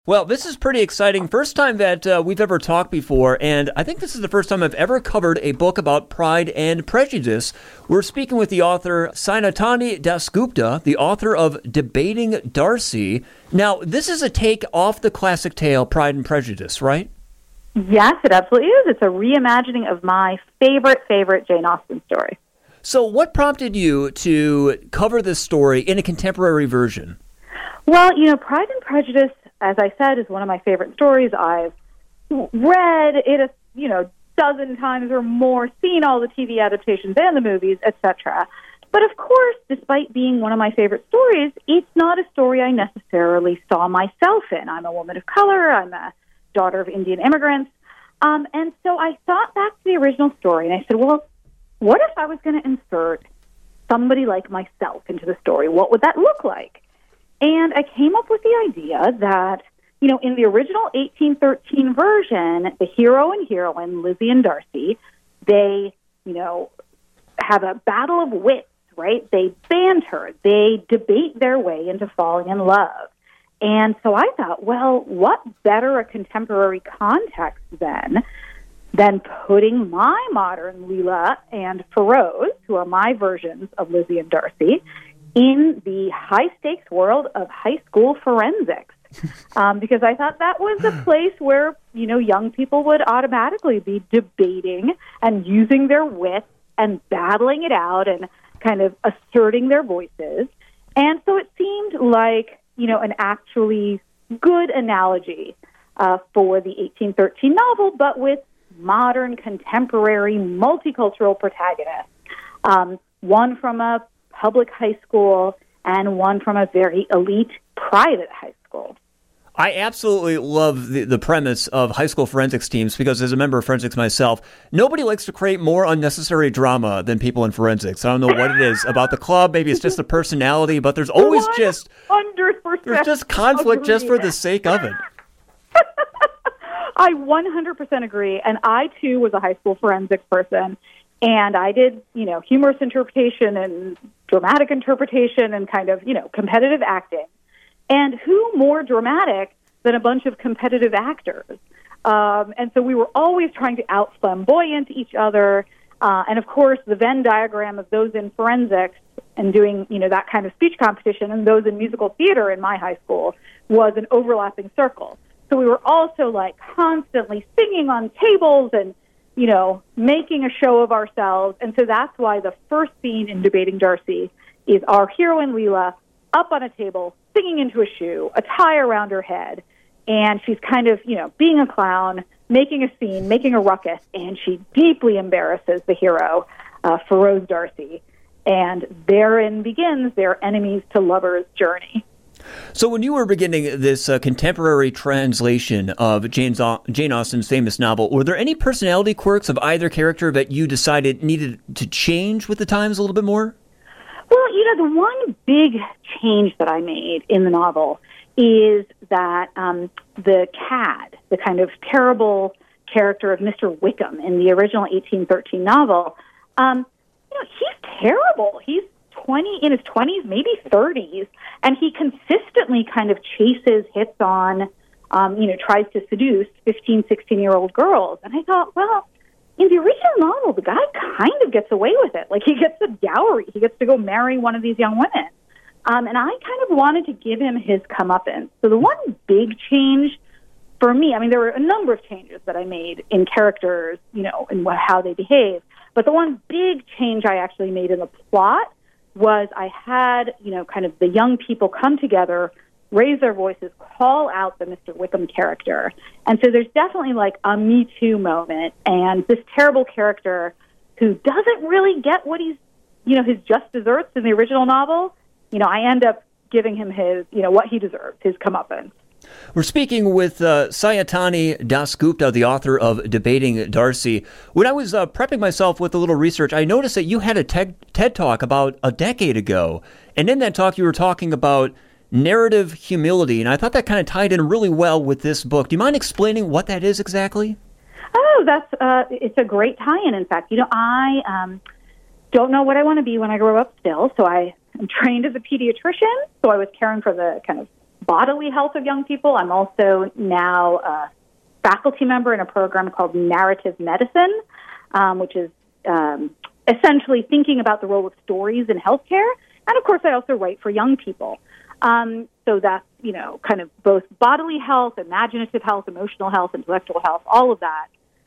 Well, this is pretty exciting. First time that we've ever talked before, and I think this is the first time I've ever covered a book about Pride and Prejudice. We're speaking with the author Sayatani Dasgupta, the author of Debating Darcy. Now, this is a take off the classic tale Pride and Prejudice, right? Yes, it absolutely is. It's a reimagining of my favorite Jane Austen story. So what prompted you to cover this story in a contemporary version? Well, Pride and Prejudice, as I said, is one of my favorite stories. I've read it a dozen times or more, seen all the TV adaptations and the movies, etc. But of course, despite being one of my favorite stories, it's not a story I necessarily saw myself in. I'm a woman of color. I'm a daughter of Indian immigrants. And so I thought back to the original story, and I said, well, what if I was going to insert somebody like myself into the story? What would that look like? And I came up with the idea that, in the original 1813 version, the hero and heroine, Lizzie and Darcy, they, have a battle of wits, right? They banter. They debate their way into falling in love. And so I thought, well, what better a contemporary context than putting my modern Leela and Feroz, who are my versions of Lizzie and Darcy, in the high-stakes world of high school forensics. Because I thought that was a place where, young people would automatically be debating and using their wits and battling it out and kind of asserting their voices. And so it seemed like, an actually good analogy for the 1813 novel, but with modern, contemporary, multicultural protagonists. One from a public high school and one from a very elite private high school. I absolutely love the premise of high school forensics teams because as a member of forensics myself, nobody likes to create more unnecessary drama than people in forensics. I don't know what it is about the club. Maybe it's just the personality, but there's always just 100% there's just conflict just for the sake of it. I 100% agree. And I, too, was a high school forensics person. And I did, humorous interpretation and dramatic interpretation and kind of, competitive acting. And who more dramatic than a bunch of competitive actors? And so we were always trying to out-flamboyant each other. And, of course, the Venn diagram of those in forensics and doing, that kind of speech competition and those in musical theater in my high school was an overlapping circle. So we were also, constantly singing on tables and, making a show of ourselves. And so that's why the first scene in Debating Darcy is our heroine, Leela, up on a table, singing into a shoe, a tie around her head. And she's kind of, being a clown, making a scene, making a ruckus. And she deeply embarrasses the hero, Feroz Darcy. And therein begins their enemies to lovers journey. So when you were beginning this contemporary translation of Jane Austen's famous novel, were there any personality quirks of either character that you decided needed to change with the times a little bit more? Well, the one big change that I made in the novel is that the cad, the kind of terrible character of Mr. Wickham in the original 1813 novel, he's terrible. He's in his 20s, maybe 30s, and he consistently kind of chases, hits on, tries to seduce 15, 16-year-old girls. And I thought, well, in the original novel, the guy kind of gets away with it. He gets a dowry. He gets to go marry one of these young women. And I kind of wanted to give him his comeuppance. So the one big change for me, there were a number of changes that I made in characters, and how they behave. But the one big change I actually made in the plot was I had, kind of the young people come together, raise their voices, call out the Mr. Wickham character. And so there's definitely a Me Too moment. And this terrible character who doesn't really get what he's, his just desserts in the original novel, I end up giving him his, what he deserves, his comeuppance. We're speaking with Sayatani Dasgupta, the author of Debating Darcy. When I was prepping myself with a little research, I noticed that you had a TED Talk about a decade ago. And in that talk, you were talking about narrative humility. And I thought that kind of tied in really well with this book. Do you mind explaining what that is exactly? Oh, it's a great tie-in, in fact. I don't know what I want to be when I grow up still. So I am trained as a pediatrician. So I was caring for the kind of bodily health of young people. I'm also now a faculty member in a program called Narrative Medicine, which is essentially thinking about the role of stories in healthcare. And, of course, I also write for young people. So that's, kind of both bodily health, imaginative health, emotional health, intellectual health, all of that,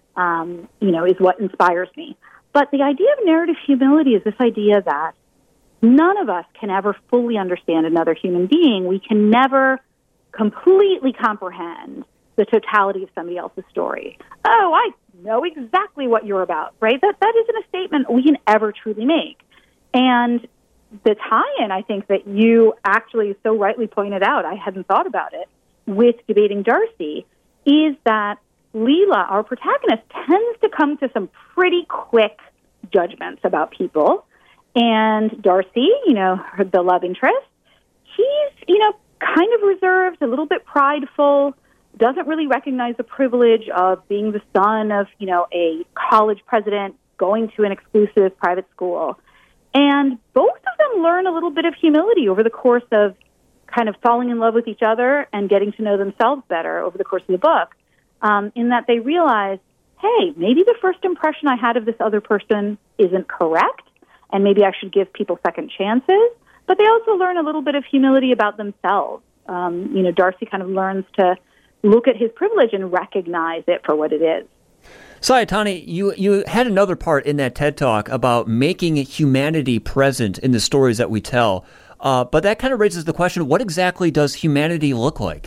is what inspires me. But the idea of narrative humility is this idea that none of us can ever fully understand another human being. We can never completely comprehend the totality of somebody else's story. Oh, I know exactly what you're about, right? That isn't a statement we can ever truly make. And the tie-in, I think, that you actually so rightly pointed out, I hadn't thought about it, with Debating Darcy, is that Leela, our protagonist, tends to come to some pretty quick judgments about people. And Darcy, the love interest, he's, kind of reserved, a little bit prideful, doesn't really recognize the privilege of being the son of, a college president going to an exclusive private school. And both of them learn a little bit of humility over the course of kind of falling in love with each other and getting to know themselves better over the course of the book, in that they realize, hey, maybe the first impression I had of this other person isn't correct, and maybe I should give people second chances. But they also learn a little bit of humility about themselves. Darcy kind of learns to look at his privilege and recognize it for what it is. Sayatani, you had another part in that TED Talk about making humanity present in the stories that we tell. But that kind of raises the question, what exactly does humanity look like?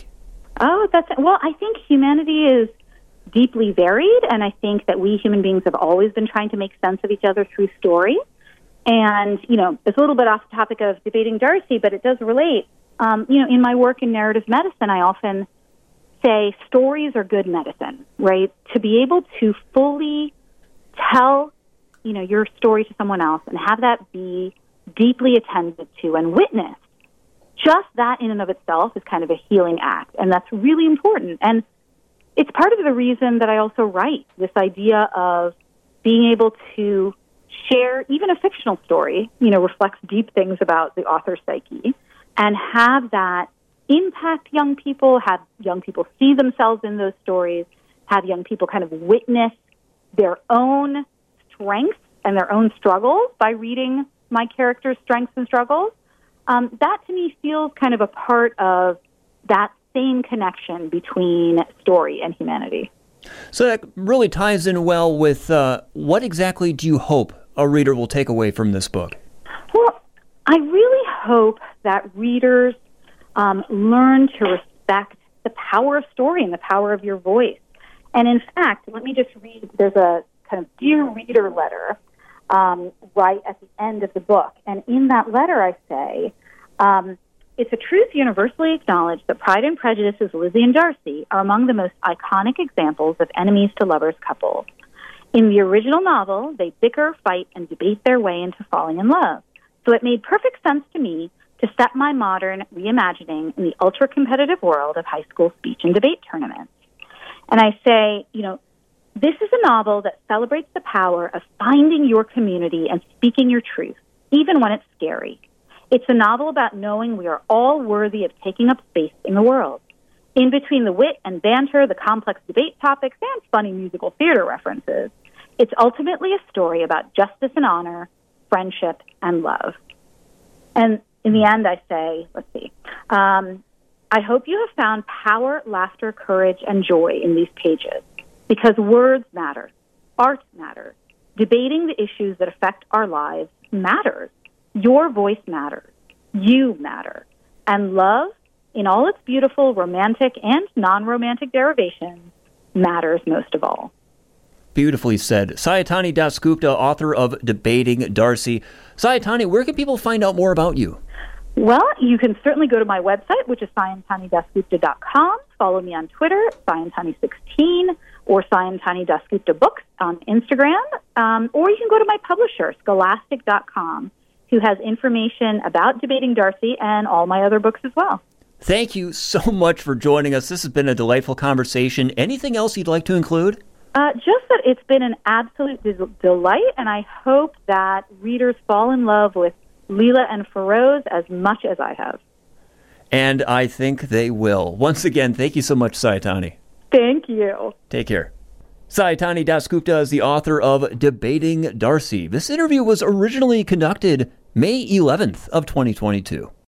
I think humanity is deeply varied, and I think that we human beings have always been trying to make sense of each other through story. And, it's a little bit off the topic of Debating Darcy, but it does relate. In my work in narrative medicine, I often say stories are good medicine, right? To be able to fully tell, your story to someone else and have that be deeply attended to and witnessed, just that in and of itself is kind of a healing act. And that's really important. And it's part of the reason that I also write, this idea of being able to share even a fictional story, reflects deep things about the author's psyche, and have that impact young people, have young people see themselves in those stories, have young people kind of witness their own strengths and their own struggles by reading my characters' strengths and struggles. That to me feels kind of a part of that same connection between story and humanity. So that really ties in well with what exactly do you hope a reader will take away from this book? Well, I really hope that readers learn to respect the power of story and the power of your voice. And in fact, let me just read, there's a kind of Dear Reader letter right at the end of the book. And in that letter I say, it's a truth universally acknowledged that Pride and Prejudice's Lizzie and Darcy are among the most iconic examples of enemies to lovers couples. In the original novel, they bicker, fight, and debate their way into falling in love. So it made perfect sense to me to set my modern reimagining in the ultra-competitive world of high school speech and debate tournaments. And I say, this is a novel that celebrates the power of finding your community and speaking your truth, even when it's scary. It's a novel about knowing we are all worthy of taking up space in the world. In between the wit and banter, the complex debate topics, and funny musical theater references, it's ultimately a story about justice and honor, friendship and love. And in the end, I say, I hope you have found power, laughter, courage, and joy in these pages, because words matter, art matters, debating the issues that affect our lives matters. Your voice matters. You matter. And love, in all its beautiful romantic and non-romantic derivations, matters most of all. Beautifully said. Sayatani Dasgupta, author of Debating Darcy. Sayatani, where can people find out more about you? Well, you can certainly go to my website, which is sayantanidasgupta.com. Follow me on Twitter, Sayantani16, or Sayantani Dasgupta Books on Instagram. Or you can go to my publisher, Scholastic.com, who has information about Debating Darcy and all my other books as well. Thank you so much for joining us. This has been a delightful conversation. Anything else you'd like to include? Just that it's been an absolute delight, and I hope that readers fall in love with Leela and Feroz as much as I have. And I think they will. Once again, thank you so much, Sayatani. Thank you. Take care. Sayatani Dasgupta is the author of Debating Darcy. This interview was originally conducted May 11th of 2022.